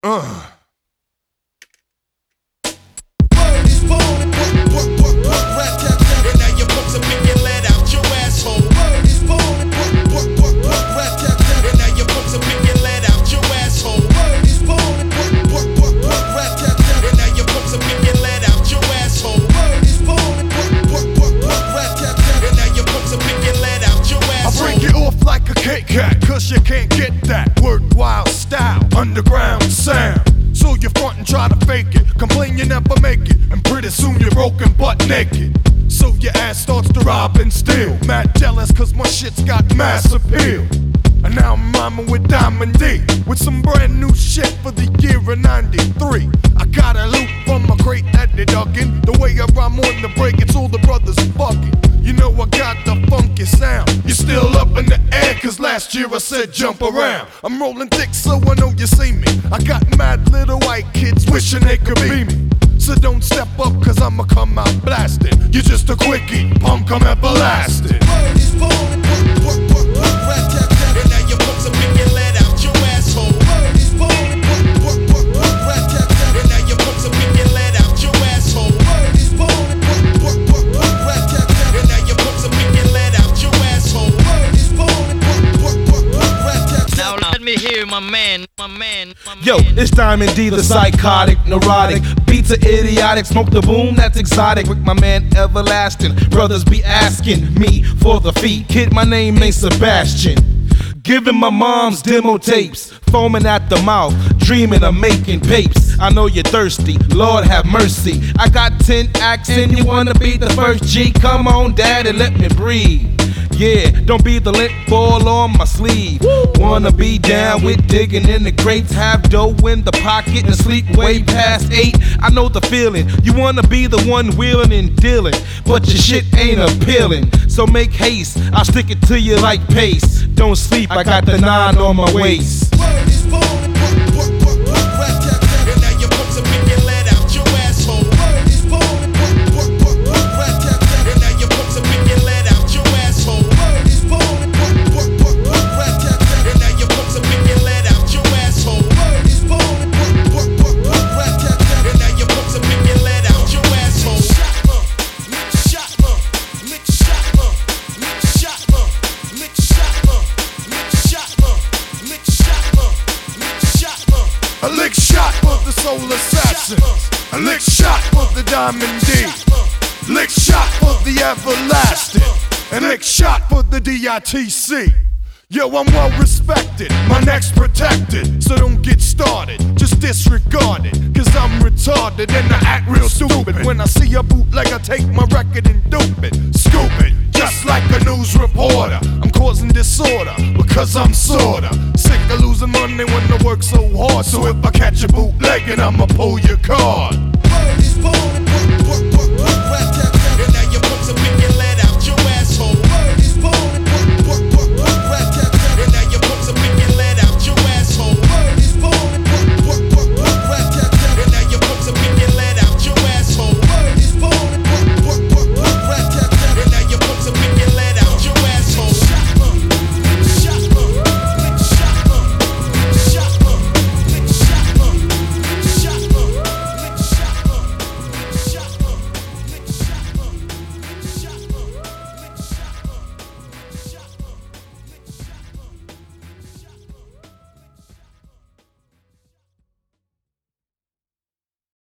is born, rat tat tat. And now your folks are picking lead out your asshole. Word is born, rat tat tat. And now your folks are picking lead out your asshole. Word is born, rat tat tat. And now your folks are picking lead out your asshole. Word is born, rat tat tat. And now your folks are picking lead out your asshole. I break it off like a Kit Kat, cause you can't get that worthwhile style, underground sound. So you front and try to fake it, complain you never make it, and pretty soon you're broken butt naked. So your ass starts to rob and steal, mad jealous cause my shit's got mass appeal. And now I'm rhyming with Diamond D, with some brand new shit for the year of '93. I got a loop from my great Eddie Duggan. The way I rhyme on the break, it's all the brothers fucking. You know I got the funky sound. You're still up in the air, cause last year I said jump around. I'm rolling thick so I know you see me. I got mad little white kids wishing they could be me. So don't step up cause I'ma come out blasting. You're just a quickie, punk, I'm everlasting. Word is born, rat tat tat. And now your folks are picking lead out your asshole. Word is born, rat tat tat. And now your folks are picking lead out your asshole. Word is born, rat tat tat. And now your folks are picking lead out your asshole. Word is born, rat tat tat. Now let me hear my man. Yo, it's Diamond D, the psychotic, neurotic. Beats are idiotic, smoke the boom, that's exotic. With my man Everlasting, brothers be asking me for the feet. Kid, my name ain't Sebastian. Giving my mom's demo tapes, foaming at the mouth, dreaming of making papes. I know you're thirsty, Lord have mercy. I got 10 acts and you wanna be the first G. Come on, dad, and let me breathe. Yeah, don't be the lint ball on my sleeve. Wanna be down with digging in the crates, have dough in the pocket and sleep way past 8. I know the feeling, you wanna be the one wheeling and dealing, but your shit ain't appealing. So make haste, I'll stick it to you like pace. Don't sleep, I got the 9 on my waist. Word is born, rat tat tat. And now your folks are picking lead out your asshole. Word is born, rat tat tat. And now your folks are picking lead out your asshole. Word is born, rat tat tat. And now your folks are picking lead out your asshole. Word is born, rat tat tat. And now your folks are picking lead out your asshole. Lick shot, lick shot, lick shot, lick shot, lick shot, lick shot, lick shot, A lick shot for the soul assassins, a lick shot for the Diamond D, lick shot for the everlasting, and lick shot for the DITC. Yo, I'm well respected, my neck's protected, so don't get started, just disregard it, cause I'm retarded and I act real stupid. When I see a bootleg, I take my record and dupe it, scoop it, just like a news reporter. I'm causing disorder, because I'm sorta sick of losing money when I work so hard. So if I catch a bootleg, I'ma pull your card. Word is born,